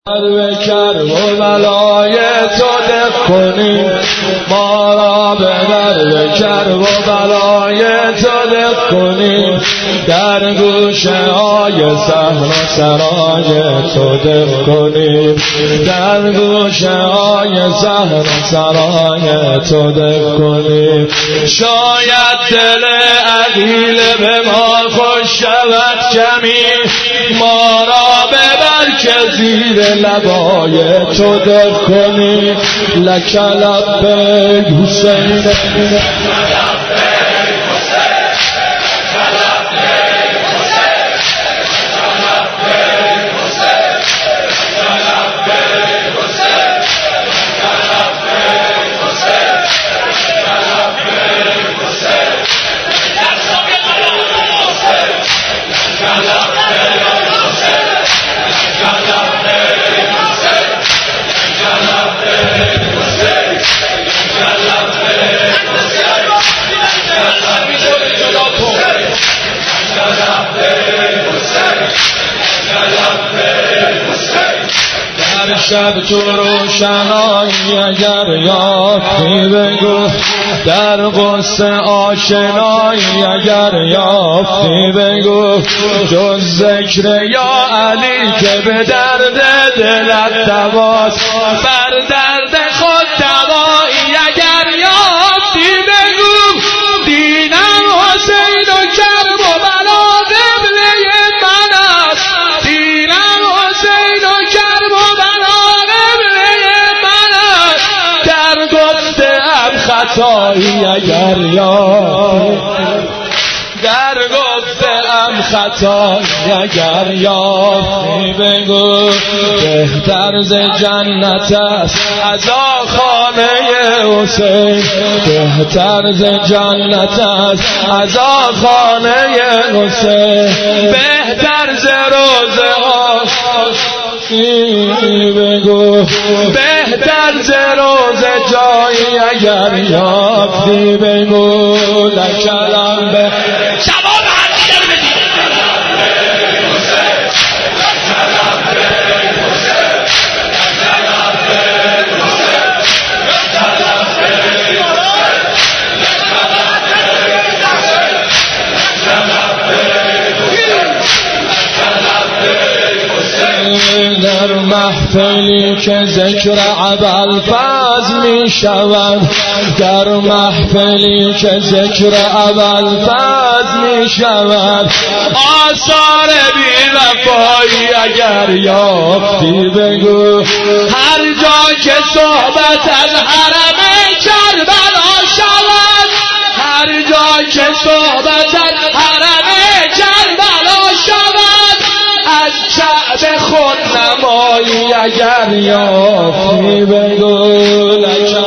به کرب و بلای تو دق کنیم، ما را ببر به کرب و بلای تو دق کنیم، در گوشه های صحن و سرای تو دق کنیم، در گوشه های صحن و سرای تو دق کنیم. شاید دل عقیل به ما خوش شود کمی، ما را ببر که زیر لبای تو دق کنیم. لک لبیک حسین، شب تو روشنایی اگر یافتی بگو، در غصه آشنایی اگر یافتی بگو، جز ذکر یا علی که به درد دلت دواست، بر درد خود دوایی اگر یافتی بگو. دینم حسین و کرب و بلا قبله من است، دینم حسین و کرب و بلا خطایی اگر یافتی، در گفتم خطایی اگر یافتی بگو. بهتر ز جنت است عزا خانه حسین، بهتر ز جنت است عزا خانه حسین، بهتر ز روزه ها بگو، بهتر ز روزه جایی اگر یافتی بگو. لکلم به جواب همدیگر بدید. در محفلی که ذکر ابوالفضل می شود، در محفلی که ذکر ابوالفضل می شود، آثار بی وفایی اگر یافتی بگو. هر جا که صحبت از حرم کربلا شود، هر جا که صحبت از حرم کربلا شود، از کعبه خود نمایی اگر یافتی بگو.